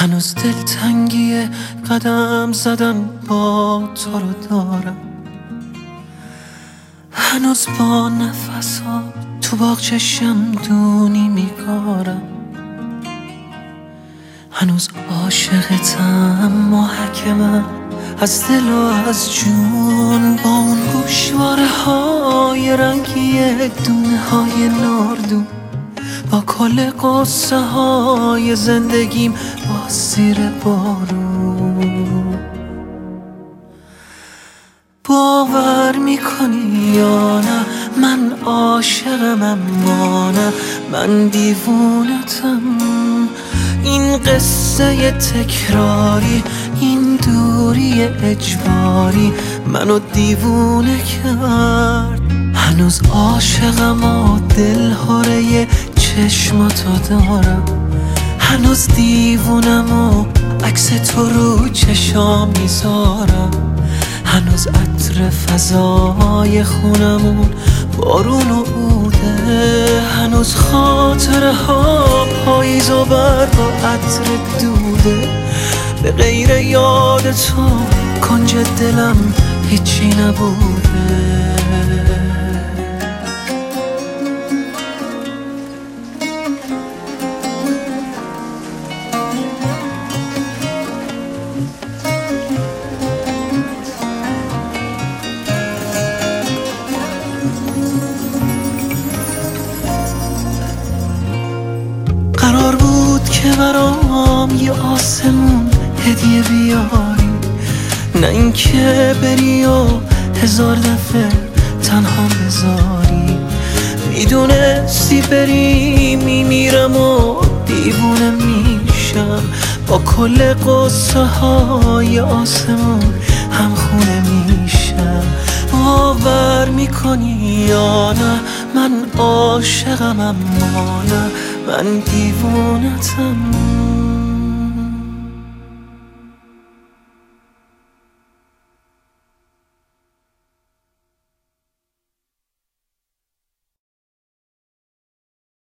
هنوز دلتنگی قدم زدن با تو رو دارم، هنوز با نفسا تو باغچه شمدونی میکارم، هنوز عاشقتم محکمم از دل و از جون، با اون گوشواره های رنگی دونه های ناردون، با کل قصه های زندگیم با زیر بارون. باور میکنی یا نه من عاشقم، اما نه من دیوونتم. این قصه تکراری، این دوری اجباری منو دیوونه کرد. هنوز عاشقم و دلهاره چشماتو دارم، هنوز دیوونم و عکس تو رو چشام میذارم، هنوز عطر فضای خونمون بارون و عوده، هنوز خاطره ها پاییز و برق و عطر دوده. به غیر یاد تو کنج دلم هیچی نبوده. قرار بود که برام یه آسمون هدیه بیاری، نه اینکه بری و هزار دفعه تنها بذاری. میدونستی بری میمیرم و دیوونه میشم، با کل قصه های آسمون همخونه میشم. باور میکنی یا نه من عاشقم، اما نه من دیوونتم.